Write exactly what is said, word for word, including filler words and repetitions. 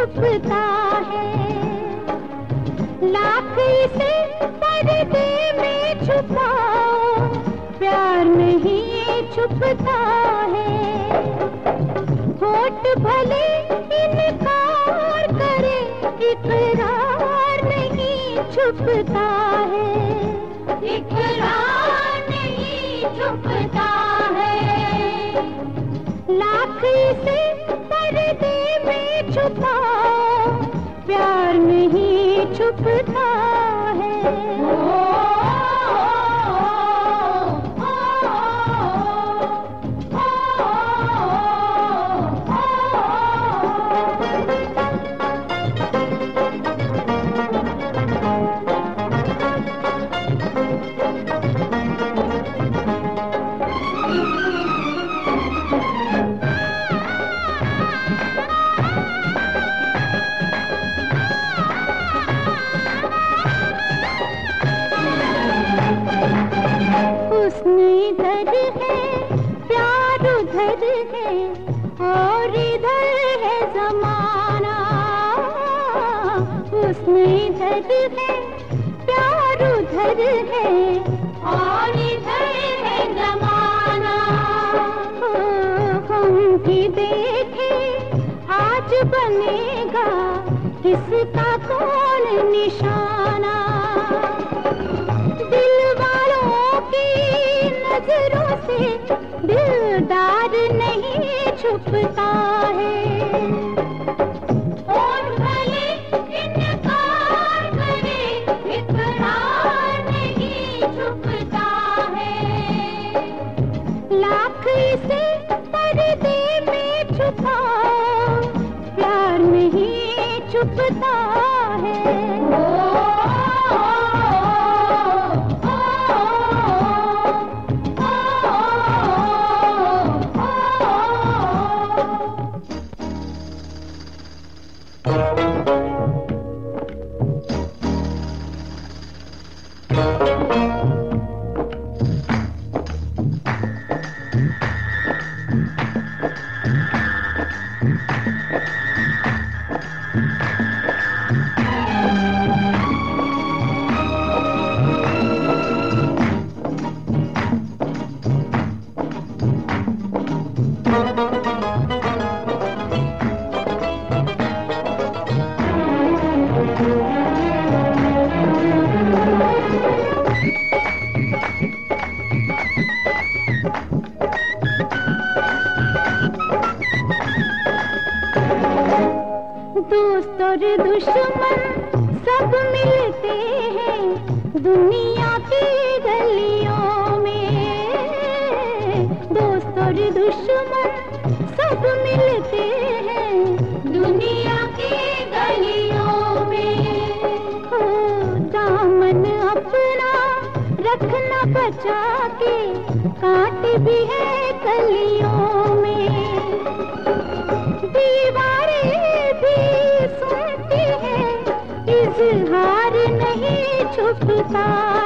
छुपता है। लाख इसे पर्दे में छुपाओ, प्यार नहीं छुपता है। होठ भले इनकार करे, इकरार नहीं छुपता है। इकरार नहीं छुपता है। लाख इसे पर्दे में छुपाओ, प्यार नहीं छुपता है। इधर है प्यार, उधर है और इधर है जमाना। हुस्न इधर है प्यार, उधर है और इधर है जमाना। हम भी देखे आज बनेगा किसका कौन निशाना। दिल वालों की नजरों से दिलदार नहीं छुपता है। और भले इनकार करे, इकरार नहीं छुपता है। लाख इसे पर्दे में छुपाओ, प्यार नहीं छुपता है। दोस्त और दुश्मन सब मिलते हैं दुनिया की गलियों में। दोस्त और दुश्मन सब मिलते हैं दुनिया की गलियों में। हो दामन अपना रखना बचा के, कांटे भी है कलियों में। दीवारें भी सुनती है, इजहार नहीं छुपता।